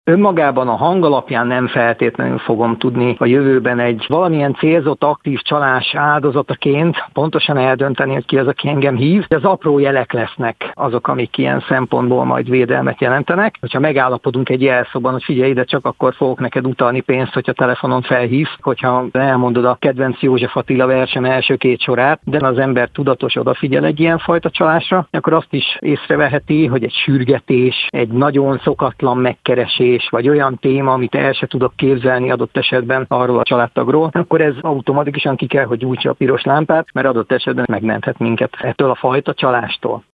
Önmagában a hang alapján nem feltétlenül fogom tudni a jövőben egy valamilyen célzott aktív csalás áldozataként pontosan eldönteni, hogy ki az, aki engem hív. Az apró jelek lesznek azok, amik ilyen szempontból majd védelmet jelentenek. Hogyha megállapodunk egy jelszóban, hogy figyelj ide, csak akkor fogok neked utalni pénzt, hogyha telefonon felhívsz, hogyha elmondod a kedvenc József Attila versem első 2 sorát, de az ember tudatos odafigyel egy ilyen fajta csalásra, akkor azt is észreveheti, hogy egy sürgetés, egy nagyon szokatlan megkeresés, vagy olyan téma, amit el se tudok képzelni adott esetben arról a családtagról, akkor ez automatikusan ki kell, hogy gyújtsa a piros lámpát, mert adott esetben megmenthet minket ettől a fajta csalástól.